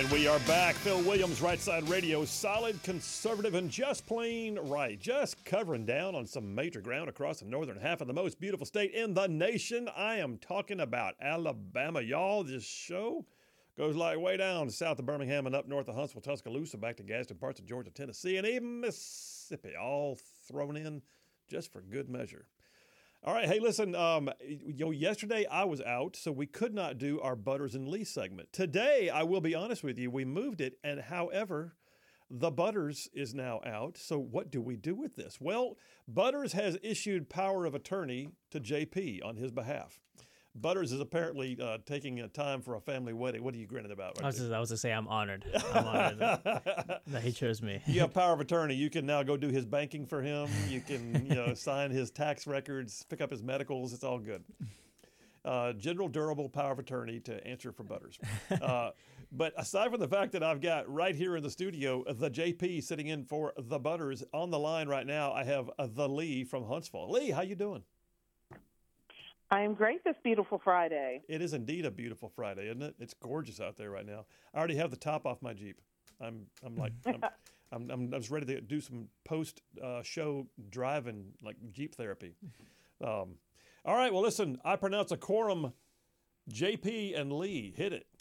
We are back. Phil Williams, Right Side Radio, solid, conservative, and just plain right. Just covering down on some major ground across the northern half of the most beautiful state in the nation. I am talking about Alabama, y'all. This show goes like way down south of Birmingham and up north of Huntsville, Tuscaloosa, back to Gadsden, parts of Georgia, Tennessee, and even Mississippi, all thrown in just for good measure. All right, hey, listen, yesterday I was out, so we could not do our Butters and Lee segment. Today, I will be honest with you, we moved it, and however, the Butters is now out, so what do we do with this? Well, Butters has issued power of attorney to JP on his behalf. Butters is apparently taking time for a family wedding. What are you grinning about? Right I was going to say I'm honored. I'm honored that he chose me. You have power of attorney. You can now go do his banking for him. You can sign his tax records, pick up his medicals. It's all good. General durable power of attorney to answer for Butters. But aside from the fact that I've got right here in the studio the JP sitting in for the Butters, on the line right now I have the Lee from Huntsville. Lee, how you doing? I am great this beautiful Friday. It is indeed a beautiful Friday, isn't it? It's gorgeous out there right now. I already have the top off my Jeep. I'm just ready to do some post show driving, like Jeep therapy. All right. Well, listen. I pronounce a quorum. JP and Lee, hit it.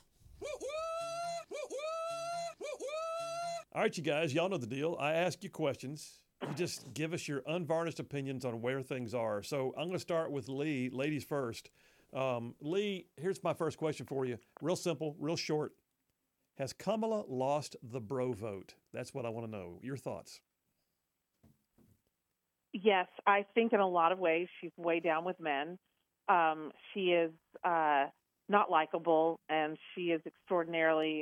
All right, you guys. Y'all know the deal. I ask you questions. You just give us your unvarnished opinions on where things are. So I'm going to start with Lee, ladies first. Lee, here's my first question for you. Real simple, real short. Has Kamala lost the bro vote? That's what I want to know. Your thoughts? Yes, I think in a lot of ways she's way down with men. She is not likable, and she is extraordinarily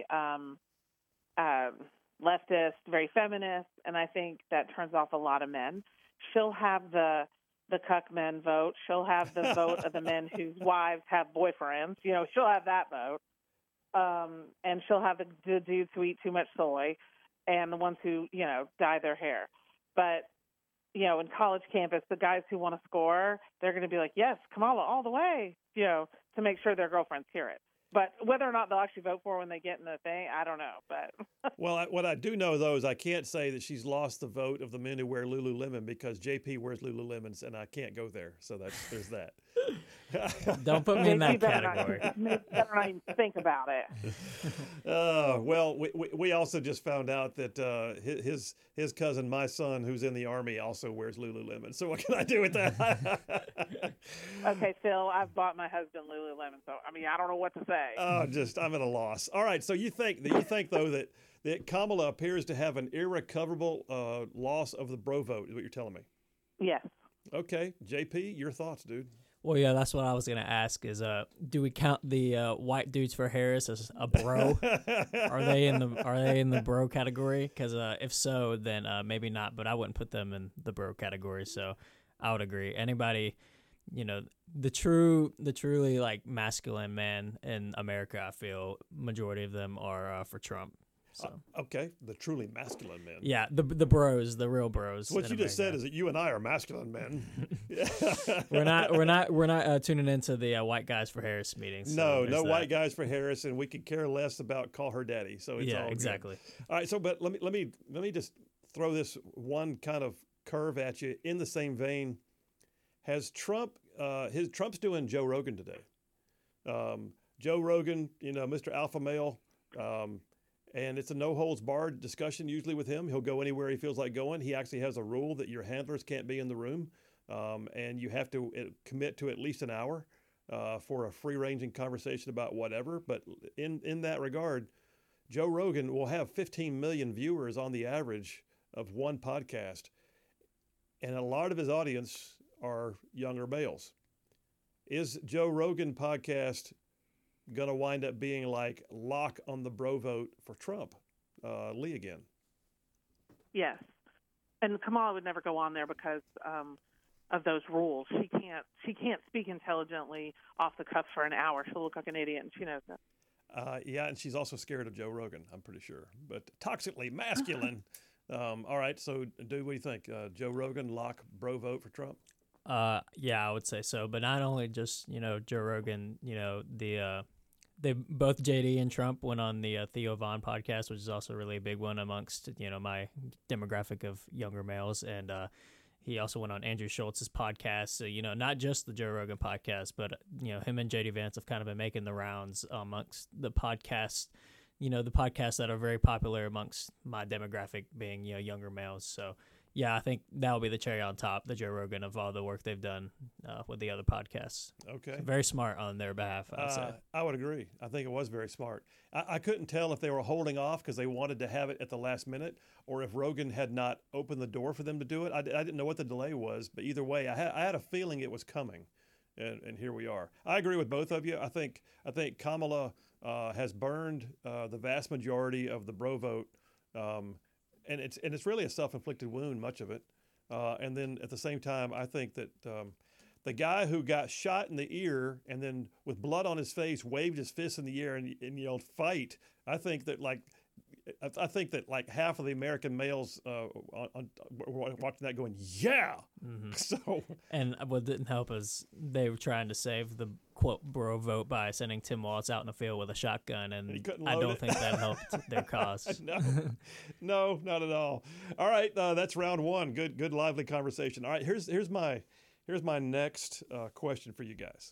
leftist, very feminist, and I think that turns off a lot of men. She'll have the cuck men vote. She'll have the vote of the men whose wives have boyfriends. She'll have that vote. And she'll have the dudes who eat too much soy and the ones who, dye their hair. But, in college campus, the guys who want to score, they're going to be like, yes, Kamala all the way, to make sure their girlfriends hear it. But whether or not they'll actually vote for her when they get in the thing, I don't know. But well, what I do know, though, is I can't say that she's lost the vote of the men who wear Lululemon because JP wears Lululemons, and I can't go there. So there's that. Don't put me in that category. Maybe better not even think about it. Well, we also just found out that his cousin, my son, who's in the Army, also wears Lululemon. So what can I do with that? Okay, Phil, I've bought my husband Lululemon, so I don't know what to say. I'm at a loss. All right, so you think though that Kamala appears to have an irrecoverable loss of the bro vote, is what you're telling me? Yes. Okay, JP, your thoughts, dude? Well, yeah, that's what I was gonna ask. Is do we count the white dudes for Harris as a bro? Are they in the bro category? Because if so, then maybe not. But I wouldn't put them in the bro category. So I would agree. Anybody, the truly like masculine men in America, I feel majority of them are for Trump. So okay, the truly masculine men. Yeah, the bros, the real bros. What you just said is that you and I are masculine men. We're not tuning into the white guys for Harris meetings. So no white guys for Harris, and we could care less about call her daddy. So it's all exactly. Good. All right, so but let me just throw this one kind of curve at you in the same vein. Has Trump's doing Joe Rogan today? Joe Rogan, Mr. Alpha Male. And it's a no-holds-barred discussion usually with him. He'll go anywhere he feels like going. He actually has a rule that your handlers can't be in the room, and you have to commit to at least an hour for a free-ranging conversation about whatever. But in that regard, Joe Rogan will have 15 million viewers on the average of one podcast, and a lot of his audience are younger males. Is Joe Rogan podcast going to wind up being like lock on the bro vote for Trump? Lee again. Yes. And Kamala would never go on there because of those rules. She can't speak intelligently off the cuff for an hour. She'll look like an idiot, and she knows that. Yeah, and she's also scared of Joe Rogan, I'm pretty sure. But toxically masculine. All right, so dude, what do you think? Joe Rogan, lock bro vote for Trump? Yeah, I would say so. But not only just, Joe Rogan, they both JD and Trump went on the Theo Vaughn podcast, which is also really a big one amongst my demographic of younger males, and he also went on Andrew Schultz's podcast. So not just the Joe Rogan podcast, but him and JD Vance have kind of been making the rounds amongst the podcasts. The podcasts that are very popular amongst my demographic being younger males. So. Yeah, I think that'll be the cherry on top, the Joe Rogan of all the work they've done with the other podcasts. Okay. So very smart on their behalf, I'd say. I would agree. I think it was very smart. I couldn't tell if they were holding off because they wanted to have it at the last minute or if Rogan had not opened the door for them to do it. I didn't know what the delay was, but either way, I had a feeling it was coming, and here we are. I agree with both of you. I think Kamala has burned the vast majority of the bro vote. And it's really a self-inflicted wound, much of it. And then at the same time, I think that the guy who got shot in the ear and then with blood on his face waved his fist in the air and yelled "fight." I think that like half of the American males were watching that going, "Yeah." Mm-hmm. So and what didn't help is they were trying to save the quote bro vote by sending Tim Walz out in the field with a shotgun, and I don't think that helped their cause. No, not at all. All right, that's round one. Good, lively conversation. All right, here's my next question for you guys.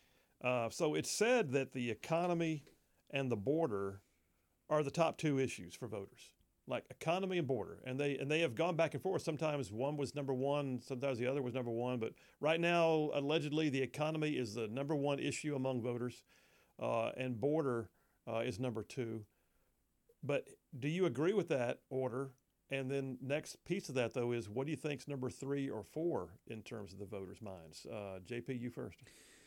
So it's said that the economy and the border are the top two issues for voters, like economy and border, and they have gone back and forth. Sometimes one was number one, sometimes the other was number one. But right now, allegedly, the economy is the number one issue among voters, and border is number two. But do you agree with that order? And then next piece of that, though, is what do you think's number 3 or 4 in terms of the voters' minds? JP, you first.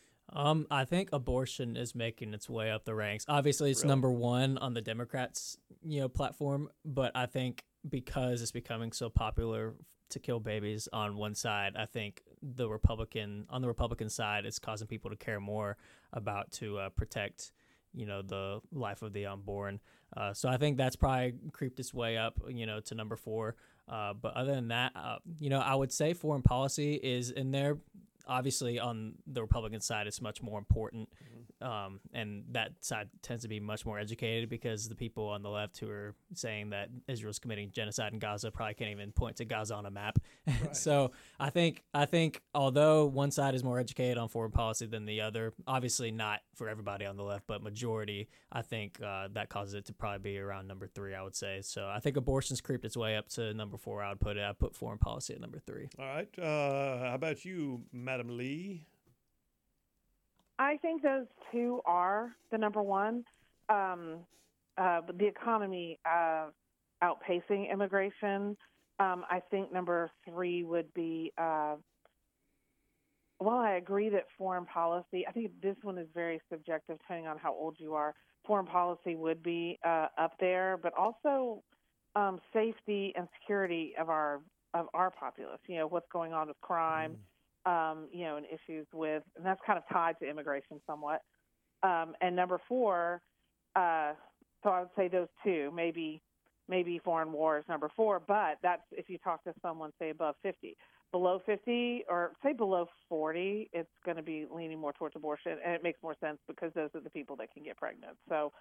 I think abortion is making its way up the ranks. Obviously, it's number one on the Democrats, platform. But I think because it's becoming so popular to kill babies on one side, I think on the Republican side, it's causing people to care more about to protect, the life of the unborn. So I think that's probably creeped its way up, to number 4. But other than that, I would say foreign policy is in there. Obviously, on the Republican side, it's much more important, and that side tends to be much more educated because the people on the left who are saying that Israel's committing genocide in Gaza probably can't even point to Gaza on a map. Right. So I think although one side is more educated on foreign policy than the other, obviously not for everybody on the left, but majority, I think that causes it to probably be around number 3, I would say. So I think abortion's creeped its way up to number 4. I would put it. I'd put foreign policy at number 3. All right. How about you, Madam Lee? I think those two are the number one. The economy outpacing immigration. I think number 3 would be, I agree that foreign policy, I think this one is very subjective depending on how old you are. Foreign policy would be up there, but also safety and security of our populace. What's going on with crime. And issues with, and that's kind of tied to immigration somewhat. And number 4, so I would say those two, maybe foreign war is number 4, but that's if you talk to someone, say, above 50. Below 50 or say below 40, it's going to be leaning more towards abortion, and it makes more sense because those are the people that can get pregnant. So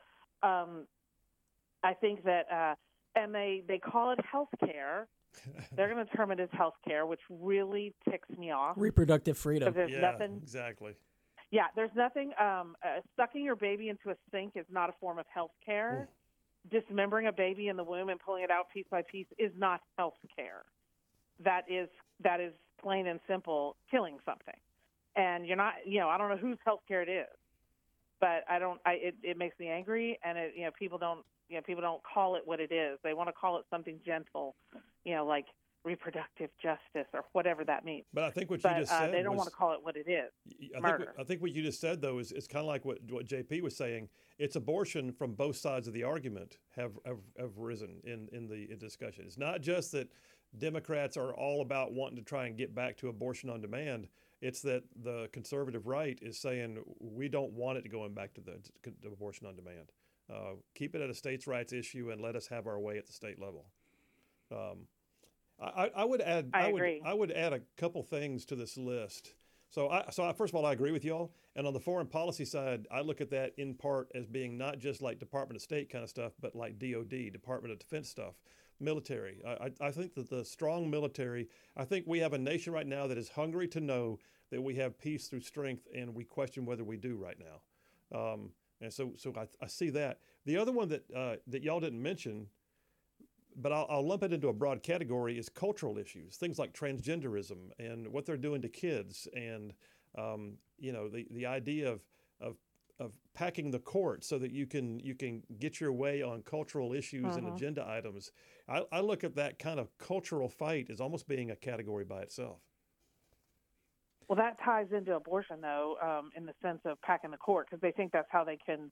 I think that, and they call it health care. They're going to term it as health care, which really ticks me off. Reproductive freedom. There's nothing, exactly. Yeah, there's nothing. Sucking your baby into a sink is not a form of health care. Dismembering a baby in the womb and pulling it out piece by piece is not health care. That is plain and simple killing something. And you're not, I don't know whose health care it is, but it makes me angry, and people don't call it what it is. They want to call it something gentle, like reproductive justice or whatever that means. But I think what you just said, they don't want to call it what it is. I think what you just said, though, is kind of like what JP was saying. It's abortion from both sides of the argument have risen in the discussion. It's not just that Democrats are all about wanting to try and get back to abortion on demand. It's that the conservative right is saying we don't want it going back to the abortion on demand. Keep it at a states' rights issue and let us have our way at the state level. I would add. I would add a couple things to this list. First of all, I agree with y'all. And on the foreign policy side, I look at that in part as being not just like Department of State kind of stuff, but like DOD, Department of Defense stuff, military. I think that the strong military, I think we have a nation right now that is hungry to know that we have peace through strength, and we question whether we do right now. And so I see that. The other one that y'all didn't mention, but I'll lump it into a broad category, is cultural issues, things like transgenderism and what they're doing to kids, and the idea of packing the court so that you can get your way on cultural issues and agenda items. I look at that kind of cultural fight as almost being a category by itself. Well, that ties into abortion, though, in the sense of packing the court, because they think that's how they can,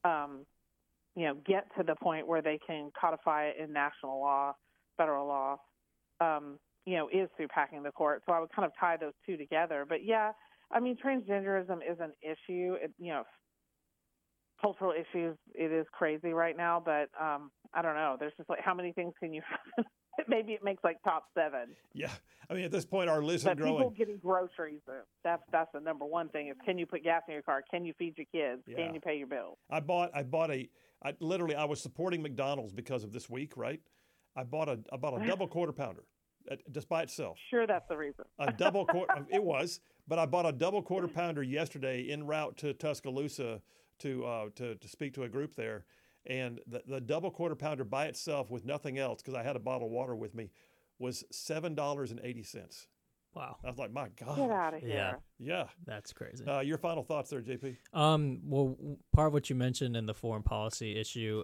get to the point where they can codify it in national law, federal law, is through packing the court. So I would kind of tie those two together. But, yeah, I mean, transgenderism is an issue. Cultural issues, it is crazy right now. But I don't know. There's just like, how many things can you maybe it makes like top 7. Yeah. I mean, at this point, our list is but growing. People getting groceries, that's the number one thing is, can you put gas in your car? Can you feed your kids? Yeah. Can you pay your bills? I was supporting McDonald's because of this week, right? I bought a double quarter pounder just by itself. Sure, that's the reason. A double quarter, it was, but I bought a double quarter pounder yesterday en route to Tuscaloosa to speak to a group there. And the double quarter pounder by itself with nothing else, because I had a bottle of water with me, was $7.80. Wow. I was like, my God. Get out of here. Yeah. That's crazy. Your final thoughts there, JP? Well, part of what you mentioned in the foreign policy issue,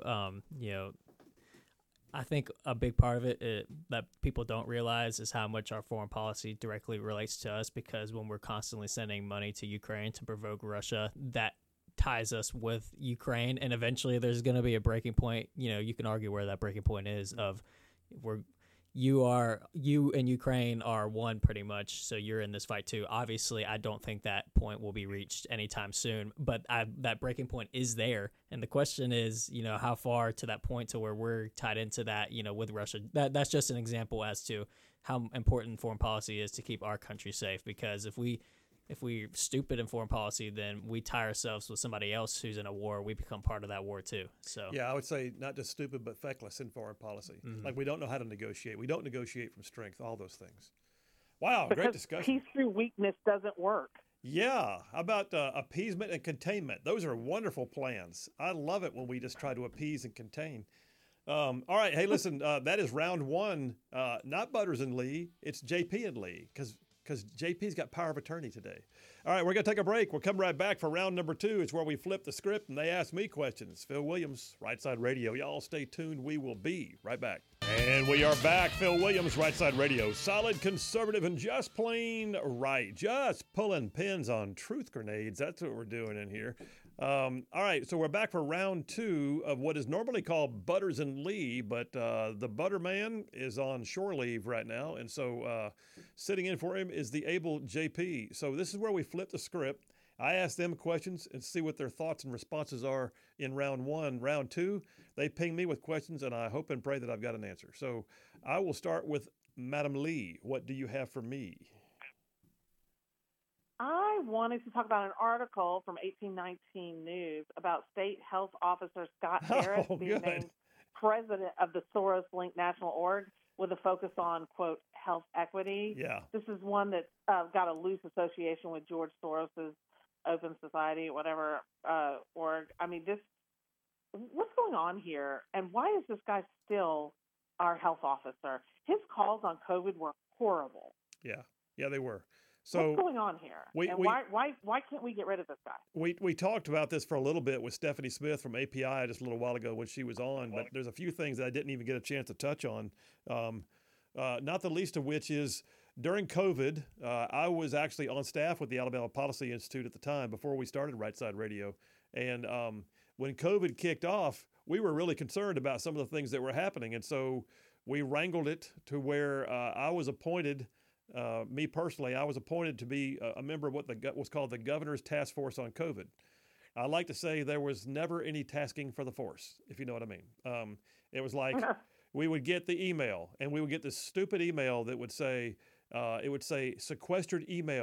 I think a big part of it that people don't realize is how much our foreign policy directly relates to us, because when we're constantly sending money to Ukraine to provoke Russia, that ties us with Ukraine, and eventually there's going to be a breaking point. You can argue where that breaking point is of you and Ukraine are one pretty much, so you're in this fight too. Obviously, I don't think that point will be reached anytime soon, but that breaking point is there, and the question is, how far to that point to where we're tied into that, with Russia. That's just an example as to how important foreign policy is to keep our country safe, because if we're stupid in foreign policy, then we tie ourselves with somebody else who's in a war. We become part of that war too. So yeah, I would say not just stupid, but feckless in foreign policy. Mm-hmm. Like we don't know how to negotiate. We don't negotiate from strength. All those things. Wow, because great discussion. Peace through weakness doesn't work. Yeah, how about appeasement and containment? Those are wonderful plans. I love it when we just try to appease and contain. All right, hey, listen, that is round 1. Not Butters and Lee, it's JP and Lee, because JP's got power of attorney today. All right, we're going to take a break. We'll come right back for round number 2. It's where we flip the script and they ask me questions. Phil Williams, Right Side Radio. Y'all stay tuned. We will be right back. And we are back. Phil Williams, Right Side Radio. Solid, conservative, and just plain right. Just pulling pins on truth grenades. That's what we're doing in here. All right, so we're back for round 2 of what is normally called Butters and Lee, but the Butter Man is on shore leave right now, and so sitting in for him is the able JP. So this is where we flip the script. I ask them questions and see what their thoughts and responses are in round 1. Round 2, they ping me with questions, and I hope and pray that I've got an answer. So I will start with Madam Lee. What do you have for me? I wanted to talk about an article from 1819 News about State Health Officer Scott Harris being named president of the Soros-linked National Org with a focus on, quote, health equity. Yeah. This is one that got a loose association with George Soros's Open Society, whatever, org. I mean, what's going on here? And why is this guy still our health officer? His calls on COVID were horrible. Yeah, they were. So what's going on here? Why can't we get rid of this guy? We talked about this for a little bit with Stephanie Smith from API just a little while ago when she was on, but there's a few things that I didn't even get a chance to touch on. Not the least of which is during COVID, I was actually on staff with the Alabama Policy Institute at the time before we started Right Side Radio. And when COVID kicked off, we were really concerned about some of the things that were happening. And so we wrangled it to where I was appointed. Me personally, I was appointed to be a member of what was called the Governor's Task Force on COVID. I like to say there was never any tasking for the force, if you know what I mean. It was like we would get the email, and we would get this stupid email that would say, sequestered email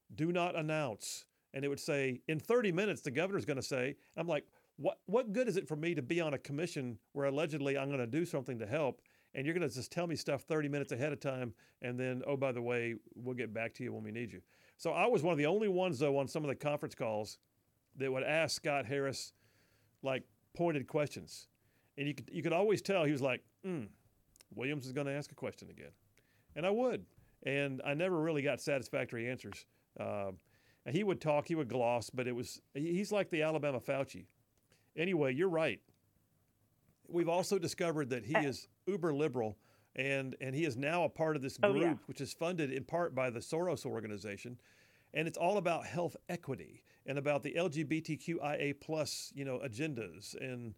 do not announce. And it would say, in 30 minutes, the governor's going to say, I'm like, what good is it for me to be on a commission where allegedly I'm going to do something to help, and you're going to just tell me stuff 30 minutes ahead of time, and then, oh, by the way, we'll get back to you when we need you. So I was one of the only ones, though, on some of the conference calls that would ask Scott Harris, like, pointed questions. And you could always tell he was like, Williams is going to ask a question again. And I would. And I never really got satisfactory answers. And he would talk, he would gloss, but he's like the Alabama Fauci. Anyway, you're right. We've also discovered that he is uber liberal, and he is now a part of this group, which is funded in part by the Soros organization. And it's all about health equity and about the LGBTQIA plus, agendas. And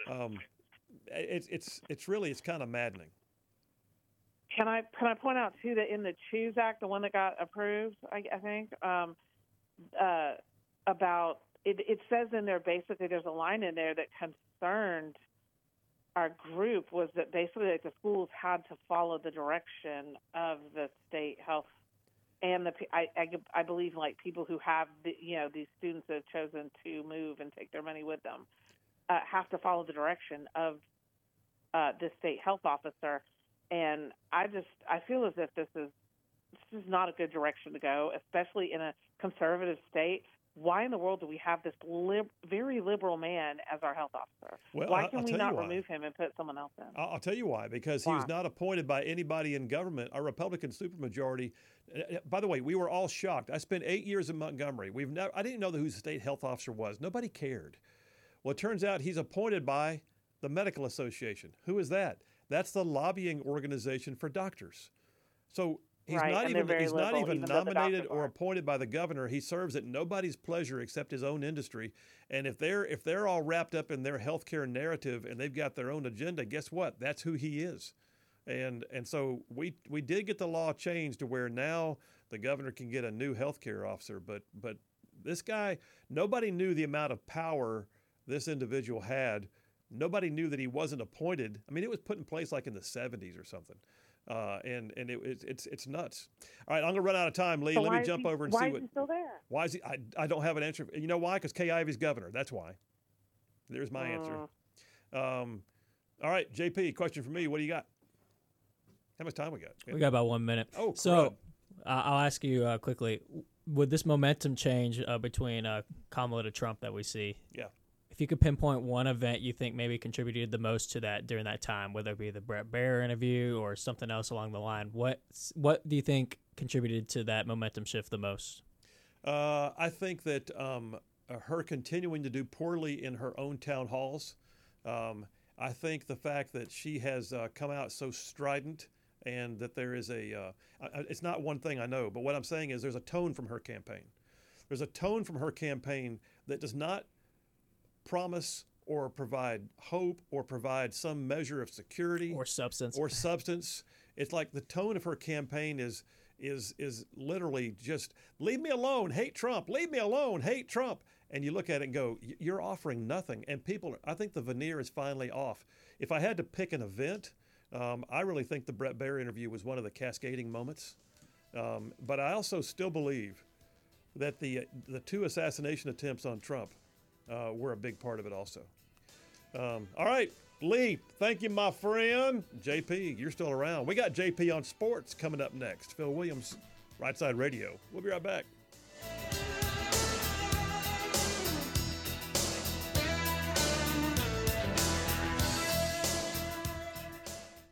it's kind of maddening. Can I point out too that in the Choose Act, the one that got approved, I think, about it says in there basically there's a line in there that concerned our group was that basically like the schools had to follow the direction of the state health and I believe like people who have these students that have chosen to move and take their money with them have to follow the direction of the state health officer. And I feel as if this is not a good direction to go, especially in a conservative state. Why in the world do we have this very liberal man as our health officer? Well, why can we not remove him and put someone else in? I'll tell you why. Because he was not appointed by anybody in government, a Republican supermajority. By the way, we were all shocked. I spent 8 years in Montgomery. I didn't know who the state health officer was. Nobody cared. Well, it turns out he's appointed by the Medical Association. Who is that? That's the lobbying organization for doctors. So he's not even nominated or appointed by the governor. He serves at nobody's pleasure except his own industry. And if they're all wrapped up in their healthcare narrative and they've got their own agenda, guess what? That's who he is. And so we did get the law changed to where now the governor can get a new healthcare officer. But this guy, nobody knew the amount of power this individual had. Nobody knew that he wasn't appointed. I mean, it was put in place like in the 70s or something. And it's nuts. All right, I'm going to run out of time, Lee. So let me jump over and see what. Why is he still there? Why is he? I don't have an answer. You know why? Because Kay Ivey's governor. That's why. There's my answer. All right, JP, question for me. What do you got? How much time we got? We got about 1 minute. Oh, so I'll ask you quickly. Would this momentum change between Kamala to Trump that we see? Yeah. If you could pinpoint one event you think maybe contributed the most to that during that time, whether it be the Bret Baier interview or something else along the line, what do you think contributed to that momentum shift the most? I think that her continuing to do poorly in her own town halls. I think the fact that she has come out so strident and that there is it's not one thing I know, but what I'm saying is there's a tone from her campaign. There's a tone from her campaign that does not promise or provide hope or provide some measure of security or substance. It's like the tone of her campaign is literally just leave me alone, hate Trump, leave me alone, hate Trump. And you look at it and go, you're offering nothing. And I think the veneer is finally off. If I had to pick an event, I really think the Bret Baier interview was one of the cascading moments. But I also still believe that the two assassination attempts on Trump were a big part of it also. All right, Lee, thank you, my friend. JP, you're still around. We got JP on sports coming up next. Phil Williams, Right Side Radio. We'll be right back.